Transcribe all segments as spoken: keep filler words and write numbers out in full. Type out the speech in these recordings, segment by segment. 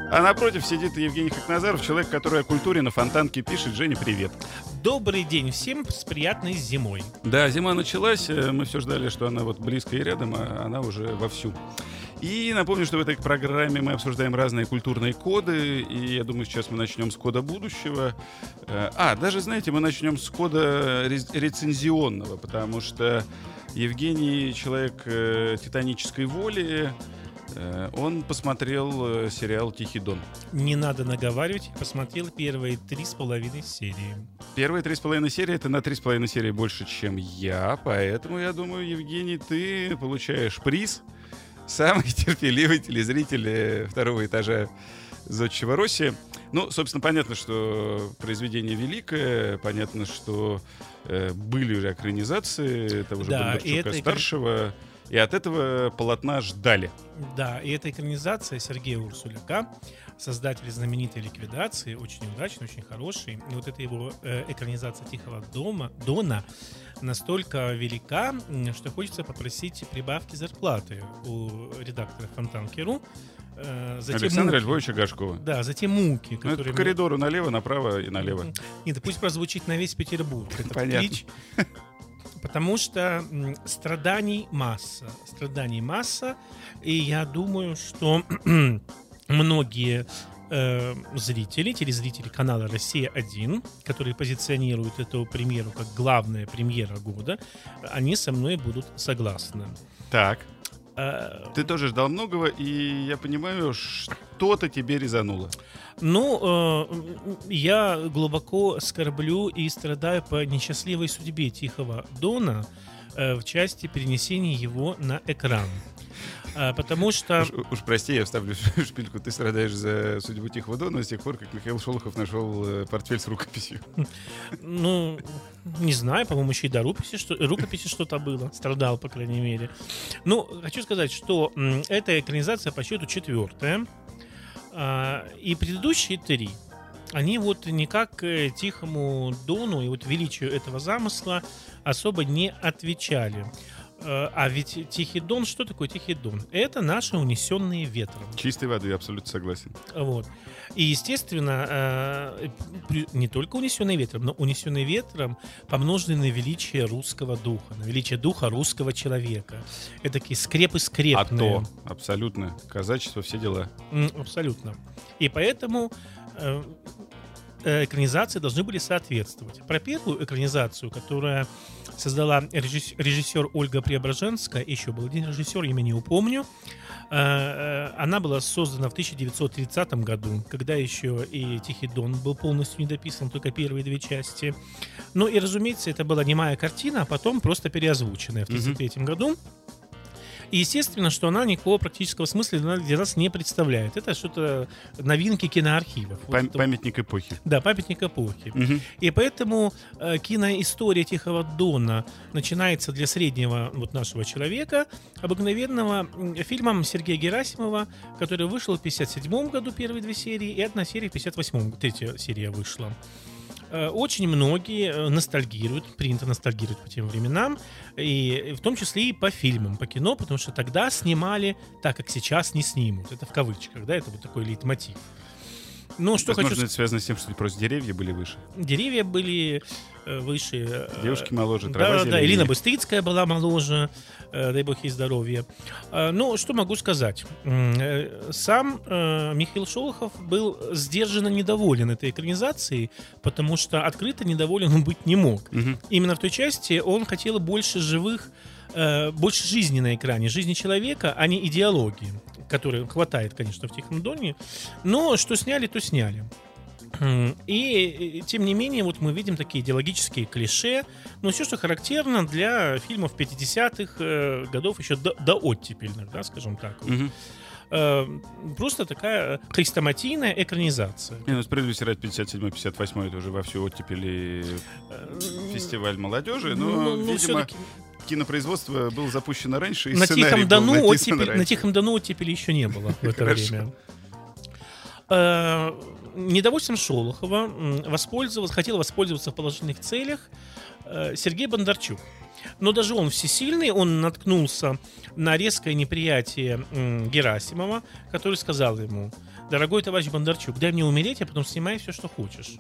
А напротив сидит Евгений Хакназаров, человек, который о культуре на Фонтанке пишет. Женя, привет. Добрый день всем с приятной зимой. Да, зима началась, мы все ждали, что она вот близко и рядом, а она уже вовсю. И напомню, что в этой программе мы обсуждаем разные культурные коды, и я думаю, сейчас мы начнем с кода будущего. А, даже, знаете, мы начнем с кода рецензионного, потому что Евгений человек титанической воли. Он посмотрел сериал «Тихий Дон». Не надо наговаривать, посмотрел первые три с половиной серии. Первые три с половиной серии — это на три с половиной серии больше, чем я, поэтому я думаю, Евгений, ты получаешь приз. Самый терпеливый телезритель второго этажа «Зодчего Росси». Ну, собственно, понятно, что произведение великое, понятно, что э, были уже экранизации того же да, Бондарчука-старшего. И от этого полотна ждали. Да, и эта экранизация Сергея Урсуляка, создателя знаменитой «Ликвидации», очень удачный, очень хороший. И вот эта его э, экранизация «Тихого дома», Дона настолько велика, что хочется попросить прибавки зарплаты у редактора Фонтанки.ру. Э, за Александра муки, Львовича Гашкова. Да, за те муки, которые... Ну, это по коридору налево, направо и налево. Нет, да пусть прозвучит на весь Петербург этот Понятно. клич. Потому что м, страданий масса, страданий масса, и я думаю, что многие э, зрители, телезрители канала «Россия один», которые позиционируют эту премьеру как главная премьера года, они со мной будут согласны. Так. Э, Ты тоже ждал многого, и я понимаю, что-то тебе резануло. Ну, э, я глубоко скорблю и страдаю по несчастливой судьбе Тихого Дона э, в части перенесения его на экран. Э, потому что... Уж, уж прости, я вставлю шпильку. Ты страдаешь за судьбу Тихого Дона с тех пор, как Михаил Шолохов нашел портфель с рукописью. Ну, не знаю, по-моему, еще и до рукописи, что, рукописи что-то было. Страдал, по крайней мере. Ну, хочу сказать, что м, эта экранизация по счету четвертая. И предыдущие три, они вот никак к Тихому Дону и вот величию этого замысла особо не отвечали. А ведь Тихий Дон, что такое Тихий Дон? Это наши унесенные ветром. Чистой воды, абсолютно согласен. Вот. И, естественно, не только унесенные ветром, но унесенные ветром помножены на величие русского духа, на величие духа русского человека. Это такие скрепы скрепные. А то, абсолютно. Казачество, все дела. Абсолютно. И поэтому э, экранизации должны были соответствовать. Про первую экранизацию, которая создала режиссер, режиссер Ольга Преображенская, еще был один режиссер, имя не упомню, э, она была создана в тысяча девятьсот тридцатом году, когда еще и Тихий Дон был полностью недописан, только первые две части. Ну и, разумеется, это была немая картина, а потом просто переозвученная в тысяча девятьсот тридцать третьем году. И естественно, что она никакого практического смысла для нас не представляет. Это что-то новинки киноархивов. Пам- вот памятник эпохи. Да, памятник эпохи. Угу. И поэтому э, киноистория Тихого Дона начинается для среднего вот нашего человека, обыкновенного, э, фильмом Сергея Герасимова, который вышел в пятьдесят седьмом году, первые две серии, и одна серия в пятьдесят восьмом, третья серия вышла. Очень многие ностальгируют, принято ностальгировать по тем временам, и в том числе и по фильмам, по кино, потому что тогда снимали так, как сейчас не снимут. Это в кавычках, да, это вот такой лейтмотив. Ну, что Возможно, хочу... это связано с тем, что просто деревья были выше. Деревья были э, выше. Девушки моложе, да, трава да, Ирина Быстрицкая была моложе, э, дай бог ей здоровья. Э, ну, что могу сказать. Э, сам э, Михаил Шолохов был сдержанно недоволен этой экранизацией, потому что открыто недоволен он быть не мог. Угу. Именно в той части он хотел больше живых, э, больше жизни на экране, жизни человека, а не идеологии, которой хватает, конечно, в Тихом Доне. Но что сняли, то сняли. И, тем не менее, вот мы видим такие идеологические клише, но все, что характерно для фильмов пятидесятых э, годов, еще до, до оттепельных, да, скажем так. Угу. Э, просто такая хрестоматийная экранизация. Не, ну, справедливости ради, пятьдесят седьмой пятьдесят восьмой это уже вовсю оттепели фестиваль молодежи, но, ну, ну, видимо... все-таки... кинопроизводство было запущено раньше, и на сценарий Тихом был Дону написан оттепель, раньше. на Тихом Дону оттепели еще не было в это время. Э, недовольством Шолохова воспользовался, хотел воспользоваться в положительных целях э, Сергей Бондарчук. Но даже он всесильный, он наткнулся на резкое неприятие м, Герасимова, который сказал ему: дорогой товарищ Бондарчук, дай мне умереть, а потом снимай все, что хочешь.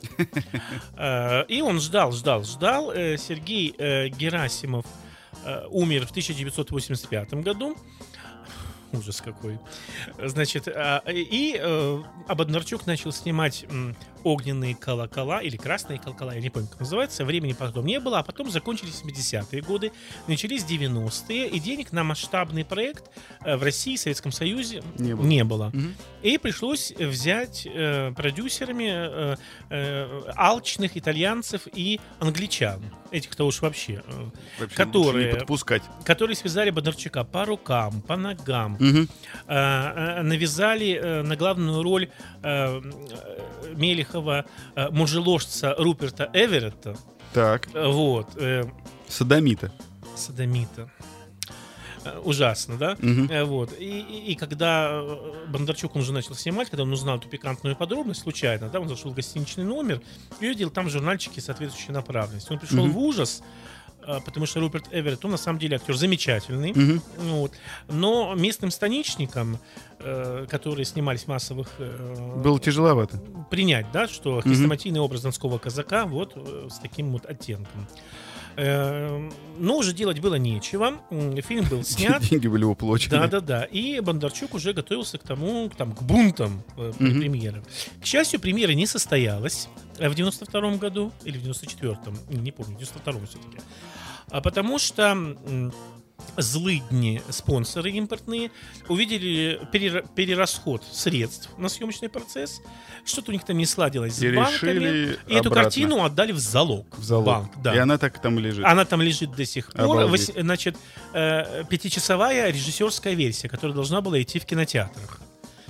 Э, И он ждал, ждал, ждал. Э, Сергей э, Герасимов э, умер в тысяча девятьсот восемьдесят пятом году. Ужас какой. Значит, а, и э, а Бондарчук начал снимать м, огненные колокола или красные колокола, я не помню, как называется. Времени потом не было, а потом закончились семидесятые годы, начались девяностые, и денег на масштабный проект э, в России, в Советском Союзе Не было. не было. Мгм. И пришлось взять э, продюсерами э, э, алчных итальянцев и англичан. Этих-то уж вообще. э, Вообще лучше Которые- не подпускать. которые связали Бондарчука по рукам, по ногам, Мгм. э, э, навязали э, на главную роль э, э, Мелехова э, мужеложца Руперта Эверетта, Так, э, вот, э, содомита. содомита. Э, Ужасно, да? Мгм. Э, Вот. И, и- и когда э, Бондарчук он уже начал снимать, когда он узнал эту пикантную подробность случайно, да, он зашел в гостиничный номер и увидел там журнальчики соответствующей направленности. Он пришел Мгм. в ужас, э, потому что Руперт Эверетт, он на самом деле актер замечательный. Мгм. Вот. Но местным станичникам, э, которые снимались в массовых, э, Было тяжеловато. принять, да, что хрестоматийный образ донского казака вот э, с таким вот оттенком. Э, но уже делать было нечего. М, Фильм был снят. Деньги были уплочены. Да-да-да. И Бондарчук уже готовился к тому, к, там, к бунтам э, при- Мгм. премьеры. К счастью, премьера не состоялась э, в девяносто втором году или в девяносто четвёртом, не помню, в девяносто втором все-таки. А потому что м, злыдни, спонсоры импортные, увидели перера- перерасход средств на съемочный процесс, что-то у них там не сладилось с И банками, решили и эту обратно. картину отдали в залог. В залог. Банк, да. И она так там лежит. Она там лежит до сих пор. Обалдеть. Вось- значит, э, пятичасовая режиссерская версия, которая должна была идти в кинотеатрах.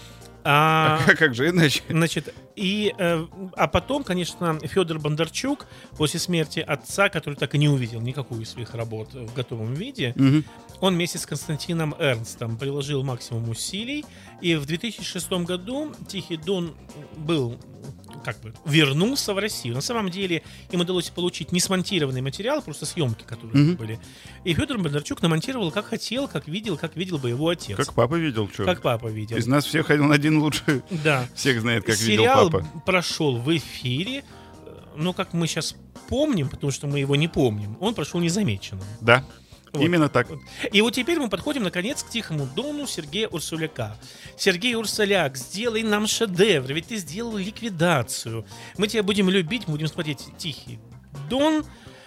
А, А как же иначе? значит, и, э, а потом, конечно, Федор Бондарчук после смерти отца, который так и не увидел никакую из своих работ в готовом виде, Мгм. он вместе с Константином Эрнстом приложил максимум усилий. И в две тысячи шестом году Тихий Дон был, как бы, вернулся в Россию. На самом деле им удалось получить не смонтированный материал, просто съемки, которые Мгм. были. И Федор Бондарчук намонтировал как хотел, как видел, как видел бы его отец. Как папа видел, что? Как папа видел. Из нас всех один один лучше. Да. Всех знает, как видел Сериал папа. прошел в эфире, э, но как мы сейчас помним, потому что мы его не помним, он прошел незамеченным. Да, Вот. именно так. И вот теперь мы подходим, наконец, к Тихому Дону Сергея Урсуляка. Сергей Урсуляк, сделай нам шедевр, ведь ты сделал ликвидацию. Мы тебя будем любить, будем смотреть Тихий Дон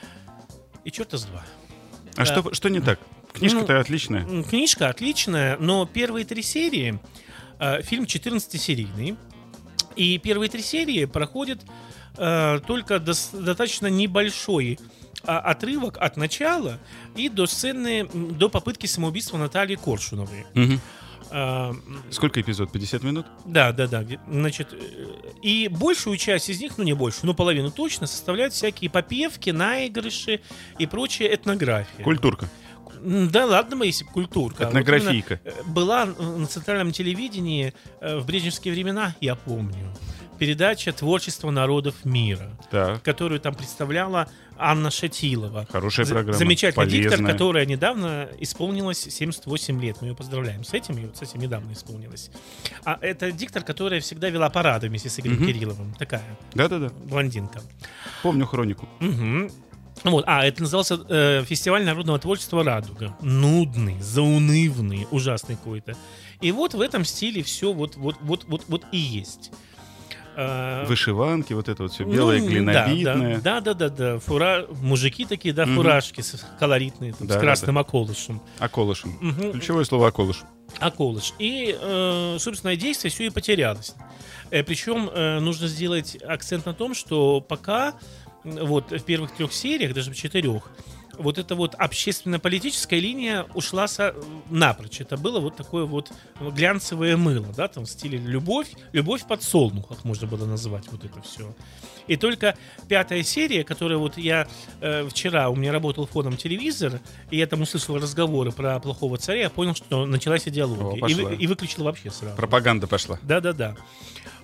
и черта с два. А что, что не так? Книжка-то отличная. М, Книжка отличная, но первые три серии, э, фильм четырнадцатисерийный, и первые три серии проходят э, только дос- достаточно небольшой а, отрывок от начала и до сцены, м, до попытки самоубийства Натальи Коршуновой. Мгм. А, Сколько эпизод? пятьдесят минут? да, да, да. где- Значит, э, и большую часть из них, ну не большую, но половину точно, составляют всякие попевки, наигрыши и прочая этнография. Культурка. М, Да ладно, мы, если б культурка. А вот Этнографийка. именно, э, была э, на центральном телевидении э, в брежневские времена, я помню, передача «Творчество народов мира», Так. которую там представляла Анна Шатилова. Хорошая За- программа. Замечательный диктор, полезная. которая недавно исполнилось семьдесят восемь лет. Мы ее поздравляем с этим, и вот с этим недавно исполнилось. А это диктор, которая всегда вела парады вместе с Игорем Мгм. Кирилловым. Такая Да-да-да. блондинка. Помню хронику. Мгм. Вот, а, это назывался э, фестиваль народного творчества «Радуга». Нудный, заунывный, ужасный какой-то. И вот в этом стиле все вот, вот, вот, вот, вот и есть. Э, Вышиванки, вот это вот все белое, ну, глинобитное. Да, да, да, да, да. Фура... Мужики такие, да, Мгм. фуражки с- колоритные, там, Да, с да, красным околышем. Околышем. Мгм. Ключевое слово околыш. Околыш. И, э, собственно, действие все и потерялось. Э, причем э, нужно сделать акцент на том, что пока м, вот в первых трех сериях, даже в четырех, вот эта вот общественно-политическая линия ушла со- напрочь. Это было вот такое вот глянцевое мыло, да, там в стиле любовь, любовь в подсолнухах можно было назвать вот это все. И только пятая серия, которая вот я э, вчера, у меня работал фоном телевизор, и я там услышал разговоры про плохого царя, я понял, что началась идеология. О, И, пошла. вы- и выключил вообще сразу. Пропаганда пошла. Да-да-да.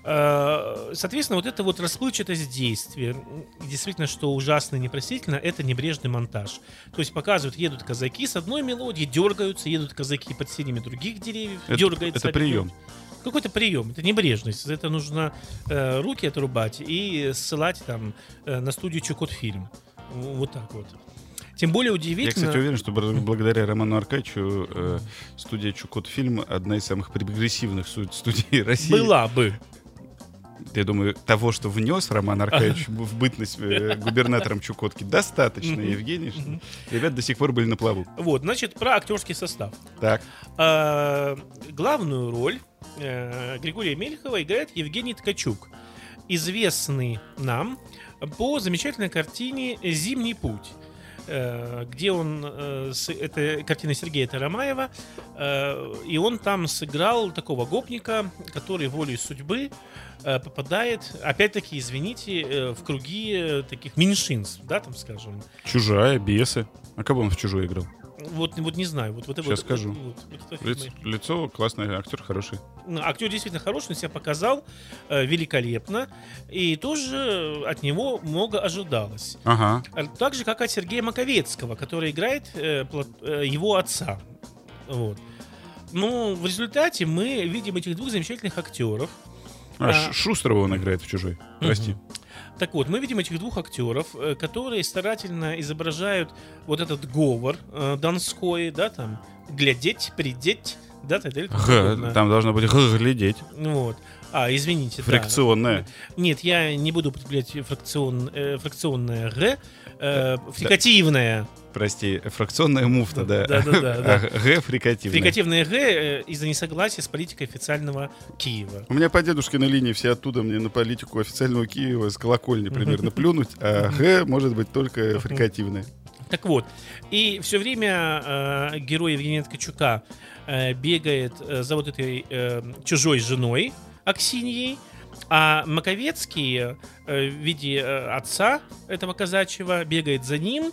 Соответственно, вот это вот расплывчатость действия, действительно, что ужасно и непростительно, это небрежный монтаж. То есть показывают, едут казаки с одной мелодией, дергаются, едут казаки под сенями других деревьев, это, дергается. Это прием. Какой-то прием, это небрежность. Это нужно э, руки отрубать и ссылать там э, на студию Чукотфильм. Вот так вот. Тем более удивительно... Я, кстати, уверен, что благодаря Роману Аркадьевичу э, студия Чукотфильм одна из самых прогрессивных студий России. Была бы. Я думаю, того, что внес Роман Аркадьевич в бытность губернатором Чукотки, достаточно, Евгений, что ребят до сих пор были на плаву. Вот, значит, про актерский состав. Так. А, главную роль а, Григория Мелехова играет Евгений Ткачук, известный нам по замечательной картине «Зимний путь», где он, это картина Сергея Тарамаева, и он там сыграл такого гопника, который волей судьбы попадает, опять-таки, извините, в круги таких меньшинств, да, там, скажем. «Чужая», «Бесы». А кого он в «Чужой» играл? Вот, вот не знаю. Вот, вот, Сейчас вот, скажу. Вот, вот, Лицо, лицо классный, актер хороший. Ну, актер действительно хороший, он себя показал э, великолепно. И тоже от него много ожидалось. Ага. Так же, как от Сергея Маковецкого, который играет э, плот, э, его отца. Вот. Ну, в результате мы видим этих двух замечательных актеров. А, а, Шустрого он играет в «Чужой». Прости. Угу. Так вот, мы видим этих двух актеров, которые старательно изображают вот этот говор э, донской, да, там, глядеть, придеть, да, так далее. Г, там должно быть г, глядеть. Вот. А, извините, фрикционное. Да. Нет, я не буду употреблять фракцион, э, фракционное г, э, фрикативное. Прости, фракционная муфта, да. Да, да, да. да. А г фрикативное. Фрикативное г э, из-за несогласия с политикой официального Киева. У меня по дедушкиной линии все оттуда мне на политику официального Киева с колокольни примерно плюнуть, а г может быть только фрикативное. Так вот, и все время э, герой Евгения Ткачука э, бегает э, за вот этой э, чужой женой Аксиньей, а Маковецкий э, в виде э, отца этого казачьего бегает за ним,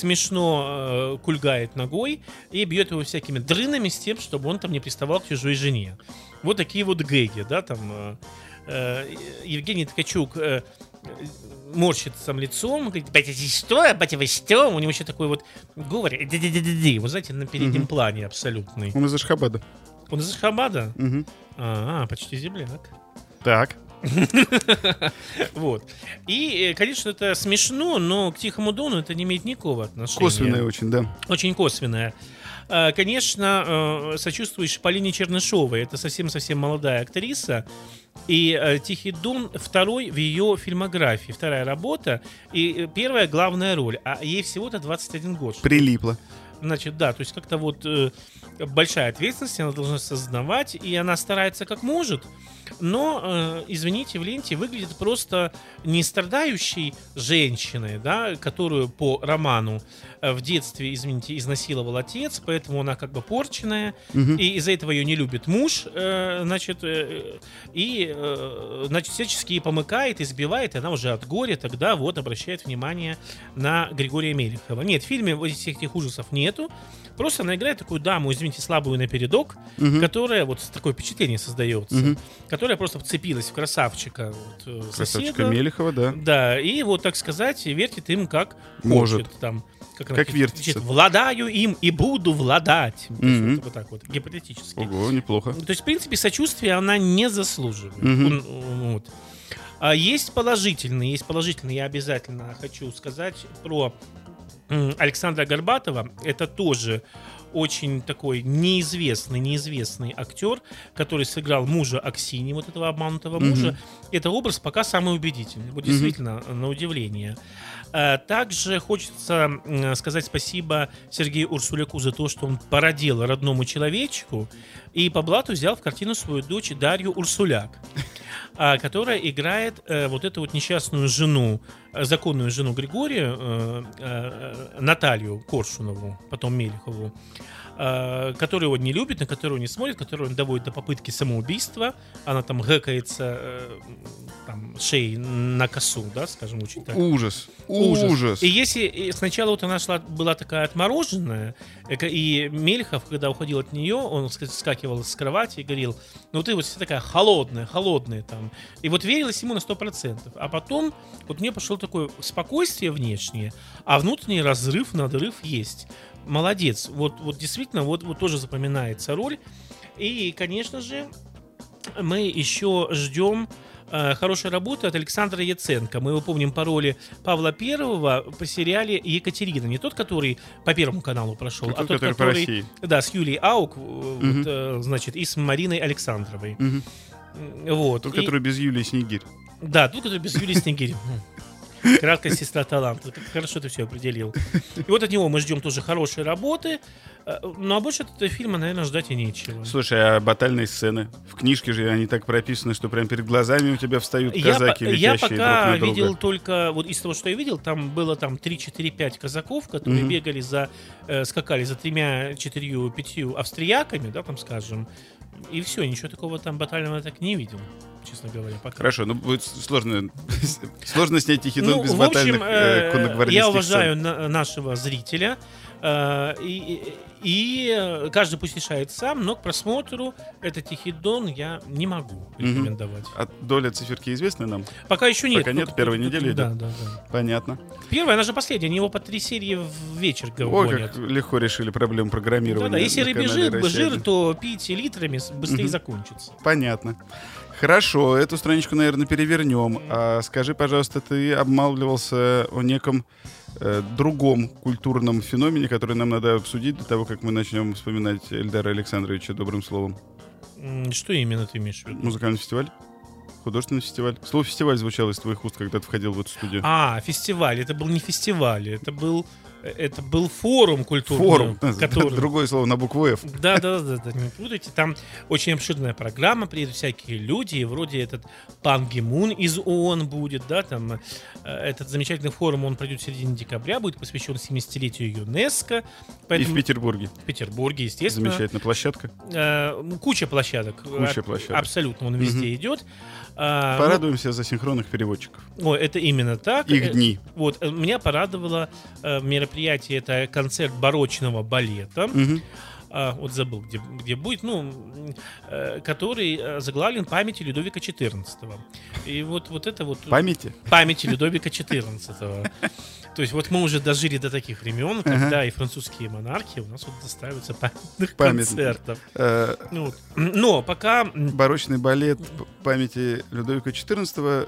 смешно э, кульгает ногой и бьет его всякими дрынами с тем, чтобы он там не приставал к чужой жене. Вот такие вот гэги, да, там э, э, Евгений Ткачук э, морщит сам лицом, говорит: батя, здесь что? Батя, вы что? У него еще такой вот говор, ди-ди-ди-ди-ди, вы знаете, на переднем угу. плане абсолютный. Он из Ашхабада. Он из Ашхабада? Угу. А, почти земляк. Так. Вот. И, конечно, это смешно, но к Тихому Дону это не имеет никакого отношения. Косвенное очень, да. Очень косвенное. Конечно, сочувствуешь Полине Чернышовой. Это совсем-совсем молодая актриса. И «Тихий Дон» второй в ее фильмографии. Вторая работа и первая главная роль. А ей всего-то двадцать один год. Прилипло. Значит, да, то есть как-то вот э, большая ответственность, она должна осознавать, и она старается как может, но, э, извините, в ленте выглядит просто не страдающей женщиной, да, которую по роману э, в детстве, извините, изнасиловал отец, поэтому она как бы порченная, угу. и из-за этого ее не любит муж, э, значит, э, и, э, значит, всячески ей помыкает, избивает, и она уже от горя тогда вот обращает внимание на Григория Мелехова. Нет, в фильме вот всех этих ужасов нет. Нету. Просто она играет такую даму, извините, слабую напередок, угу. которая, вот такое впечатление создается, угу. которая просто вцепилась в красавчика вот, соседа. Красавчика Мелехова, да. Да, и вот, так сказать, вертит им как может. Хочет. Там, как как вертится. Владаю им и буду владать. Угу. Вот, вот так вот, гипотетически. Ого, неплохо. То есть, в принципе, сочувствия она не заслуживает. Угу. Вот. А есть положительные, есть положительные, я обязательно хочу сказать про Александра Горбатова. Это тоже очень такой неизвестный, неизвестный актер, который сыграл мужа Аксини, вот этого обманутого мужа. Mm-hmm. Это образ пока самый убедительный, вот действительно, mm-hmm. на удивление. Также хочется сказать спасибо Сергею Урсуляку за то, что он породил родному человечку и по блату взял в картину свою дочь Дарью Урсуляк, которая играет вот эту вот несчастную жену законную жену Григория, э, э, Наталью Коршунову, потом Мелехову, э, которую он не любит, на которую он не смотрит, которую он доводит до попытки самоубийства. Она там гэкается э, там, шеей на косу, да, скажем, очень так. Ужас. Ужас. Ужас. И если и сначала вот она шла, была такая отмороженная, и Мелехов, когда уходил от нее, он скакивал с кровати и говорил: ну ты вот вся такая холодная, холодная там. И вот верилось ему на сто процентов. А потом вот мне пошло такое спокойствие внешнее, а внутренний разрыв, надрыв есть. Молодец. Вот, вот действительно, вот, вот тоже запоминается роль. И, конечно же, мы еще ждем э, хорошей работы от Александра Яценко. Мы его помним по роли Павла Первого по сериале «Екатерина». Не тот, который по Первому каналу прошел, тот, а тот, который, который да, с Юлией Аук, угу. вот, э, значит, и с Мариной Александровой. Угу. Вот. Тот, и... который без Юлии Снегирь. Да, тот, который без Юлии Снегирь. Краткая сестра таланта. Как хорошо ты все определил. И вот от него мы ждем тоже хорошей работы. Ну, а больше от этого фильма, наверное, ждать и нечего. Слушай, а батальные сцены? В книжке же они так прописаны, что прям перед глазами у тебя встают я казаки, по- летящие Я друг пока на друга. видел только, вот из того, что я видел, там было там три-четыре-пять казаков, которые Мгм. бегали за, э, скакали за тремя, четырью, пятью австрияками, да, там, скажем. И все, ничего такого там батального я так не видел, честно говоря, пока. Хорошо, ну будет сложно, сложно снять Тихий Дон Ну, без в батальных общем, э, э, конногвардейских я уважаю сцен. на- нашего зрителя, э, и, и э, каждый пусть решает сам, но к просмотру это Тихий Дон я не могу рекомендовать. А доля циферки известна нам? Пока еще нет. Пока нет, Ну, первая ну, неделя да, идет. да, да. Понятно. Первая, она же последняя, они его по три серии в вечер Ой, гонят. как легко решили проблему программирования. Да-да, если на канале рыбий «Россия жир, один». то пить литрами с- быстрее Мгм. закончится. Понятно. Хорошо, эту страничку, наверное, перевернем. А скажи, пожалуйста, ты обмалвливался о неком э, другом культурном феномене, который нам надо обсудить до того, как мы начнем вспоминать Эльдара Александровича добрым словом. М, Что именно ты имеешь в виду? Музыкальный фестиваль? Художественный фестиваль? Слово «фестиваль» звучало из твоих уст, когда ты входил в эту студию. А, фестиваль. Это был не фестиваль, это был, это был форум культурный. Форум. Который... Другое слово на букву «Ф». Да, да, да, да, не путайте. Там очень обширная программа, приедут всякие люди, вроде этот Пан Ги Мун из ООН будет, да, там э, этот замечательный форум, он пройдет в середине декабря, будет посвящен семидесятилетию ЮНЕСКО. И Поэтому... в Петербурге. В Петербурге, естественно. Замечательная площадка. Э, ну, куча площадок. Куча А- площадок. Абсолютно, он везде идет. А, ну, Порадуемся за синхронных переводчиков. ой, это именно так. Их Э, дни. Вот, э, меня порадовало э, мероприятие, это концерт барочного балета. Мгм. А, вот забыл, где, где будет, ну, м, э, который э, заглавлен памяти Людовика четырнадцатого. И вот, вот это вот... Памяти? Памяти Людовика четырнадцатого. То есть вот мы уже дожили до таких времен, когда и французские монархи у нас вот доставятся памятных Памятных. концертов. Э, Ну вот. Но пока... м, Барочный балет п- памяти Людовика четырнадцатого.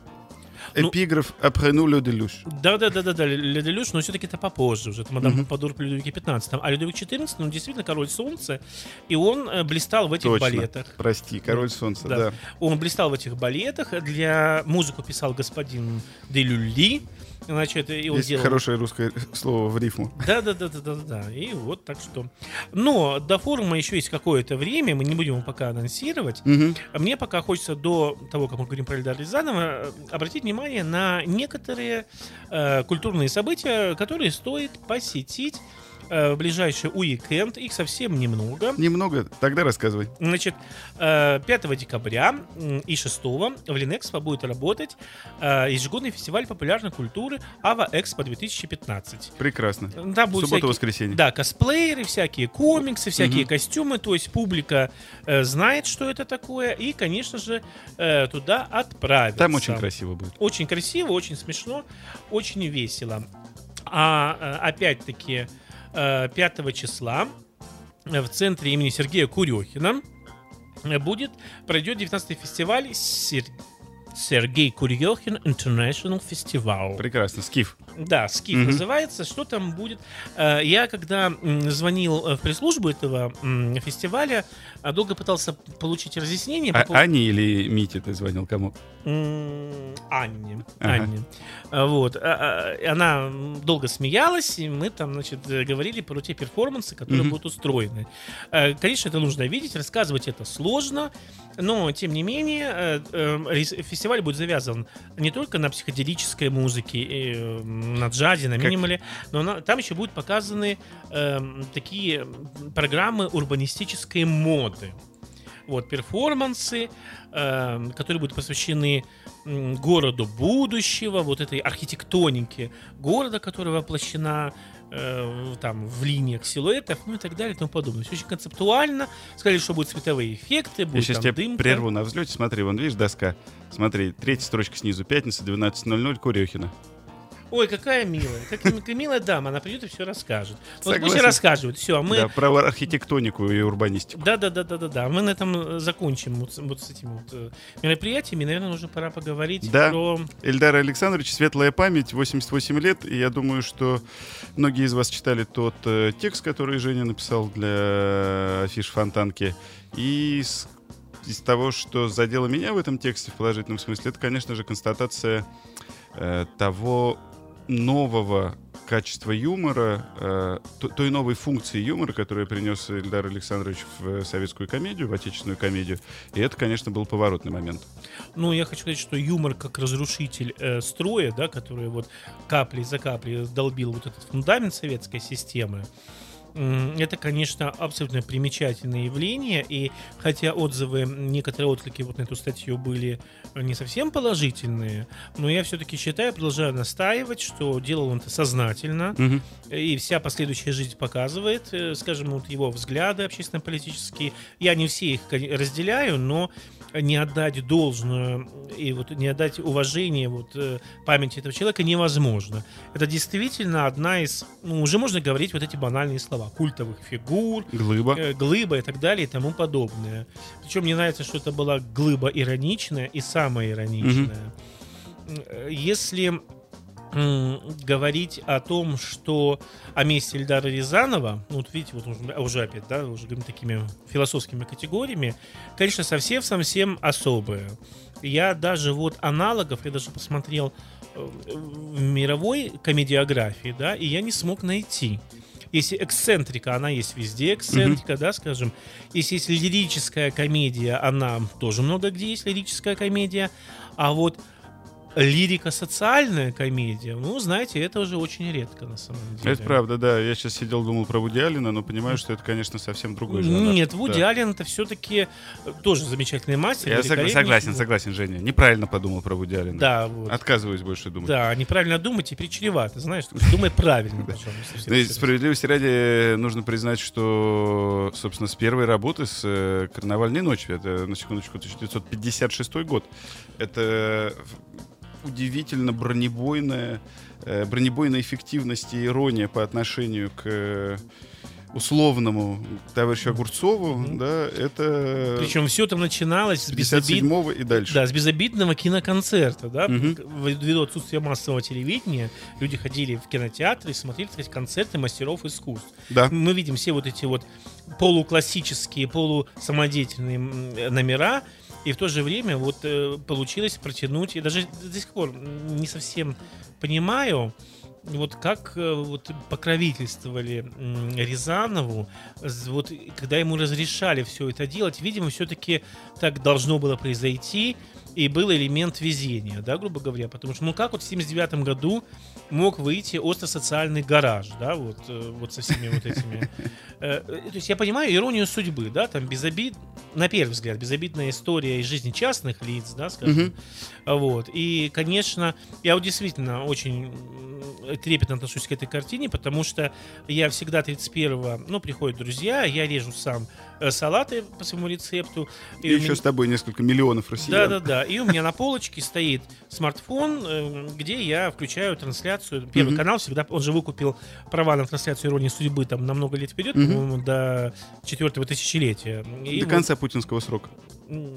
Ну, Эпиграф «Après nous le déluge». Да-да-да-да, Леделюш, но все-таки это попозже уже. Это мадам Мгм. Помпадур при Людовике пятнадцатом. А Людовик четырнадцатый, ну, действительно, король солнца. И он э, блистал в этих Точно. балетах. Прости, король солнца, Да. да. Он блистал в этих балетах. Для музыку писал господин де Люлли. Значит, и он Есть делал... хорошее русское слово в рифму. Да, да, да, да, да, да. И вот так что. Но до форума еще есть какое-то время, мы не будем его пока анонсировать. Мгм. Мне пока хочется до того, как мы говорим про Эльдара Рязанова, э, обратить внимание на некоторые э, культурные события, которые стоит посетить э, в ближайший уикенд. Их совсем немного. Немного, тогда рассказывай. Значит, э, пятого декабря м, и шестого в Линэкспо будет работать э, ежегодный фестиваль популярной культуры Ава Экспо две тысячи пятнадцать. Прекрасно. Там будут всякие- Суббота-воскресенье. Да, косплееры, всякие комиксы, всякие Мгм. костюмы. То есть публика э, знает, что это такое, и, конечно же, э, туда отправятся. Там очень красиво будет. Очень красиво, очень смешно, очень весело. А э, опять-таки э, пятого числа э, в центре имени Сергея Курехина э, будет пройдет девятнадцатый фестиваль Сер- Сергей Курехин International Festival. Прекрасно. Скиф. Да, «Скиф» Мгм. называется. Что там будет? Э, Я, когда м, звонил э, в пресс-службу этого м, фестиваля, а, долго пытался получить разъяснение по А, поводу... Ане или Мите ты звонил кому? М, Анне. Ага. Анне. А, Вот. А, а, Она м, долго смеялась, и мы там, значит, э, говорили про те перформансы, которые Мгм. будут устроены. Э, Конечно, это нужно видеть, рассказывать это сложно, но, тем не менее, э, э, рес- фестиваль будет завязан не только на психоделической музыке, и, э, на джазе, на Как- минимале, но на- там еще будут показаны эм, такие м, программы урбанистической моды. Вот, перформансы, эм, которые будут посвящены м, городу будущего, вот этой архитектонике города, которая воплощена э, там в линиях силуэтов, ну и так далее и тому подобное. Все очень концептуально. Сказали, что будут световые эффекты, Я будет сейчас там тебя дымка. прерву на взлете. Смотри, вон, видишь, доска. Смотри, третья строчка снизу. Пятница, двенадцать ноль ноль, Курехина. Ой, какая милая, какая милая дама, она придет и все расскажет. Вот пусть и Согласен. рассказывает. Все, а мы... Да, про архитектонику и урбанистику. Да, да, да, да, да, да. Мы на этом э, закончим вот, с- вот с этими вот э, мероприятиями. Наверное, уже пора поговорить Да. про. Эльдар Александрович, светлая память, восемьдесят восемь лет, и я думаю, что многие из вас читали тот э, текст, который Женя написал для афиш Фонтанки, и с- из того, что задело меня в этом тексте в положительном смысле, это, конечно же, констатация э, того нового качества юмора, э, то- той новой функции юмора, которую принес Эльдар Александрович в советскую комедию, в отечественную комедию, и это, конечно, был поворотный момент. Ну, я хочу сказать, что юмор как разрушитель э, строя, да, который вот каплей за каплей долбил вот этот фундамент советской системы. м, Это, конечно, абсолютно примечательное явление, и хотя отзывы, некоторые отклики вот на эту статью были не совсем положительные, но я все-таки считаю, продолжаю настаивать, что делал он это сознательно, Мгм. и вся последующая жизнь показывает, э, скажем, вот его взгляды общественно-политические. Я не все их кон- разделяю, но не отдать должное и вот не отдать уважение вот э, памяти этого человека невозможно. Это действительно одна из, ну, уже можно говорить вот эти банальные слова, культовых фигур, Глыба. э, глыба и так далее и тому подобное. Причем мне нравится, что это была глыба ироничная и самая ироничная. М, э, Если м, говорить о том, что о месте Эльдара Рязанова, ну, вот видите, вот уже, уже опять, да, уже говорим такими философскими категориями, конечно, совсем-совсем особое. Я даже вот аналогов, я даже посмотрел э, в мировой комедиографии, да, и я не смог найти. Если эксцентрика, она есть везде, эксцентрика, да, скажем. Если есть лирическая комедия, она тоже много где есть лирическая комедия. А вот лирико-социальная комедия, ну, знаете, это уже очень редко на самом деле. Это правда, да. Я сейчас сидел, думал про Вуди Аллена, но понимаю, что это, конечно, совсем другой жанр. Нет, Вуди Да. Аллен это все-таки тоже замечательный мастер. Я сог- великолепнейший. согласен, согласен, Женя. Неправильно подумал про Вуди Аллена. Да, вот. Отказываюсь больше думать. Да, неправильно думать теперь чревато, знаешь. Думай правильно, пожалуйста. Ну и справедливости ради нужно признать, что, собственно, с первой работы, с э, «Карнавальной ночи», это, на секундочку, тысяча девятьсот пятьдесят шестой год, это удивительно бронебойная, э, бронебойная эффективность и ирония по отношению к э, условному товарищу Огурцову, Мгм. да, это Причем все там начиналось с пятьдесят безобид... седьмого и дальше. Да, с безобидного киноконцерта, да, Мгм. ввиду отсутствия массового телевидения, люди ходили в кинотеатры и смотрели, так сказать, концерты мастеров искусств. Да. Мы видим все вот эти вот полуклассические, полусамодеятельные м, номера, и в то же время вот э, получилось протянуть, и даже до сих пор не совсем понимаю, вот как э, вот покровительствовали м, Рязанову, з- вот когда ему разрешали все это делать, видимо, все-таки так должно было произойти, и был элемент везения, да, грубо говоря, потому что, ну как вот в семьдесят девятом году мог выйти остросоциальный гараж, да, вот, э, вот со всеми вот этими. Э, э, То есть я понимаю иронию судьбы, да, там безобид, на первый взгляд, безобидная история из жизни частных лиц, да, скажем. Мгм. Вот. И, конечно, я вот действительно очень м, трепетно отношусь к этой картине, потому что я всегда тридцать первого, ну, приходят друзья, я режу сам э, салаты по своему рецепту. И у еще меня- с тобой несколько миллионов россиян. Да-да-да. И у меня на полочке стоит смартфон, э, где я включаю трансляцию. Первый Мгм. канал всегда, он же выкупил права на трансляцию «Иронии судьбы» там на много лет вперед, Мгм. по-моему, до четвертого тысячелетия. И До вот, конца путинского срока. м,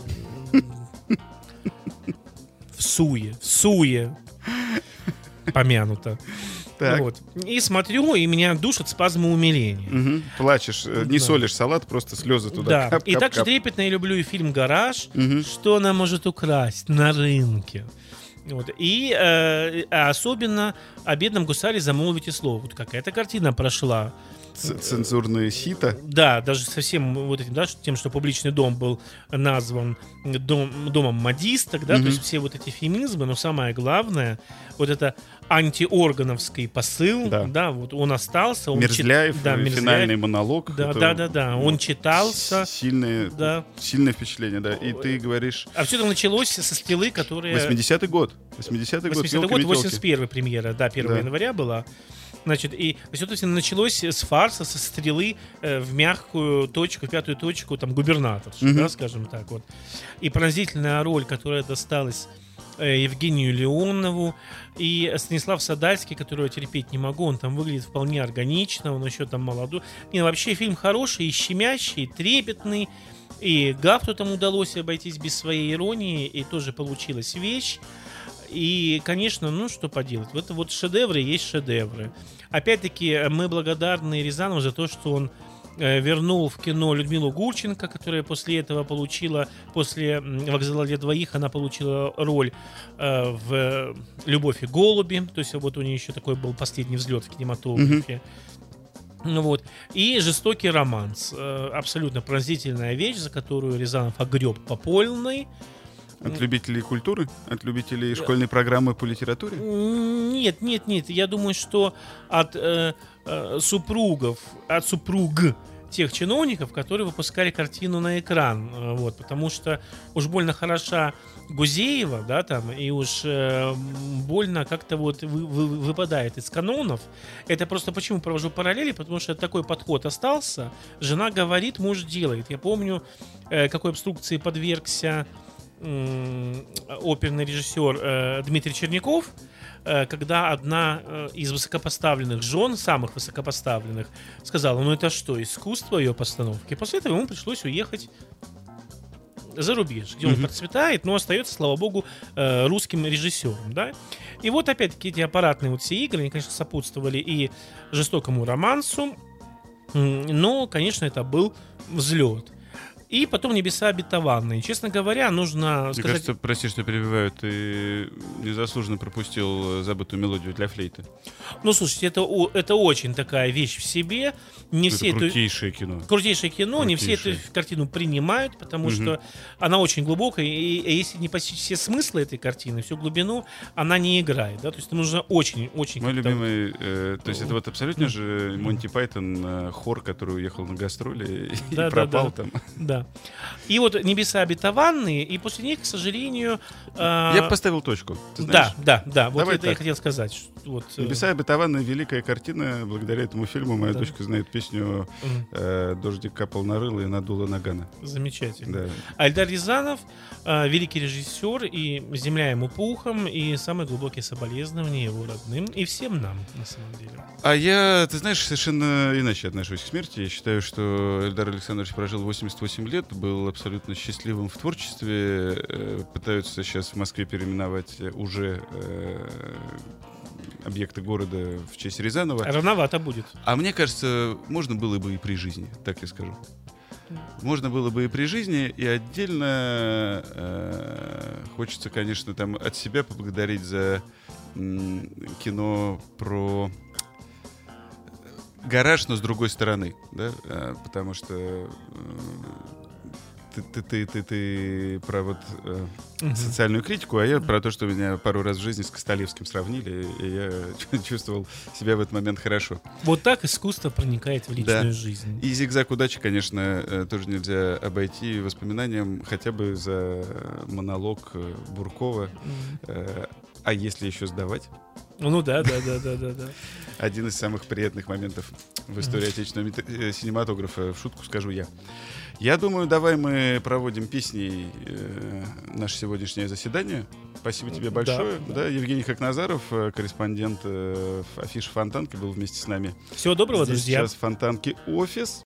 в суе, в суе помянуто. Так. Вот. И смотрю, и меня душат спазмы умиления. Мгм. Плачешь, э, не Да. солишь салат, просто слезы туда. Да. Кап, И кап, также кап. трепетно я люблю и фильм «Гараж». Мгм. Что она может украсть на рынке. Вот. И э, а особенно о бедном гусаре замолвите слово. Вот какая-то картина прошла. Ц- Цензурные сито. Да, даже совсем вот этим, да, что- тем, что публичный дом был назван дом, домом модисток, да, Мгм. то есть все вот эти феминизмы, но самое главное, вот это антиоргановский посыл, Да. да, вот он остался. Он чит- Мерзляев, да, э, Мерзляев. финальный монолог. Да, это да, да, да, он вот читался. с- Сильное, Да. сильное впечатление, да. И ты говоришь... А все это началось со стрелы, которая... восьмидесятый год. восьмидесятый год. восьмидесятый год, восемьдесят первая премьера, да, первого Да. января была. Значит, и все это началось с фарса, со стрелы э, в мягкую точку, в пятую точку, там, губернаторши, Мгм. да, скажем так, вот. И пронзительная роль, которая досталась э, Евгению Леонову, и Станислав Садальский, которого я терпеть не могу, он там выглядит вполне органично, он еще там молодой. Не, вообще фильм хороший, и щемящий, и трепетный, и Гафту там удалось обойтись без своей иронии, и тоже получилась вещь. И, конечно, ну что поделать, это вот шедевры есть шедевры. Опять-таки, мы благодарны Рязанову за то, что он э, вернул в кино Людмилу Гурченко, которая после этого получила, после м, «Вокзала для двоих» она получила роль э, в «Любовь и голуби», то есть вот у нее еще такой был последний взлет в кинематографе. Ну вот. И «Жестокий романс». Э, абсолютно пронзительная вещь, за которую Рязанов огреб по полной. От любителей культуры? От любителей школьной программы по литературе? Нет, нет, нет. Я думаю, что от э, э, супругов, от супруг тех чиновников, которые выпускали картину на экран. э, Вот, потому что уж больно хороша Гузеева, да, там, и уж э, больно как-то вот вы- вы- выпадает из канонов. Это просто почему провожу параллели, потому что такой подход остался. Жена говорит, муж делает. Я помню, э, какой обструкции подвергся м, оперный режиссер э, Дмитрий Черняков, э, когда одна э, из высокопоставленных жен, самых высокопоставленных, сказала, ну это что, искусство ее постановки? После этого ему пришлось уехать за рубеж, где он Мгм. процветает, но остается, слава богу, э, русским режиссером, да. И вот опять-таки эти аппаратные вот все игры, они, конечно, сопутствовали и жестокому романсу, м, но, конечно, это был взлет. И потом «Небеса обетованные». Честно говоря, нужно Мне сказать... кажется, прости, что перебиваю, ты незаслуженно пропустил забытую мелодию для флейты. Ну, слушайте, это, о- это очень такая вещь в себе. Не Это все эту... крутейшее кино. Крутейшее кино, не все эту Крутейшее. картину принимают, потому Мгм. что она очень глубокая, и, и если не постичь все смыслы этой картины, всю глубину, она не играет, да, то есть это нужно очень-очень... Мой как-то- любимый, э, то есть это вот абсолютно же Монти Пайтон, э, хор, который уехал на гастроли и Да, да, пропал да. там. Да. И вот «Небеса обетованные», и после них, к сожалению... а, Я бы поставил точку, ты знаешь. Да, да, да, вот Давай это я так. хотел сказать. что Вот, э, «Небеса обетованные» — великая картина. Благодаря этому фильму моя Да. дочка знает песню м, э, «Дождик капал на рыло и надуло нагана». замечательно. Да. Альдар Рязанов, э, великий режиссер, и земля ему пухом, и самые глубокие соболезнования его родным, и всем нам, на самом деле. А я, ты знаешь, совершенно иначе отношусь к смерти. Я считаю, что Эльдар Александрович прожил восемьдесят восемь лет, был абсолютно счастливым в творчестве. Э, Пытаются сейчас в Москве переименовать э, уже э, объекты города в честь Рязанова. Рановато будет. А мне кажется, можно было бы и при жизни, так я скажу. Можно было бы и при жизни, и отдельно э, хочется, конечно, там от себя поблагодарить за м, кино про гараж, но с другой стороны, да, э, потому что э, ты, ты, ты, ты, ты про вот э, Мгм. социальную критику, а я про то, что меня пару раз в жизни с Костолевским сравнили, и я чувствовал себя в этот момент хорошо. Вот так искусство проникает в личную Да. жизнь. И «Зигзаг удачи», конечно, э, тоже нельзя обойти воспоминанием хотя бы за монолог э, Буркова. М. Э, А если еще сдавать? Ну да, да, да, да, да, да. Один из самых приятных моментов в истории отечественного мит- э, синематографа. В шутку скажу я. Я думаю, давай мы проводим песней э, наше сегодняшнее заседание. Спасибо тебе Да, большое. да. Да, Евгений Хакназаров, э, корреспондент э, афиши Фонтанки, был вместе с нами. Всего доброго, Здесь друзья. сейчас Фонтанки офис.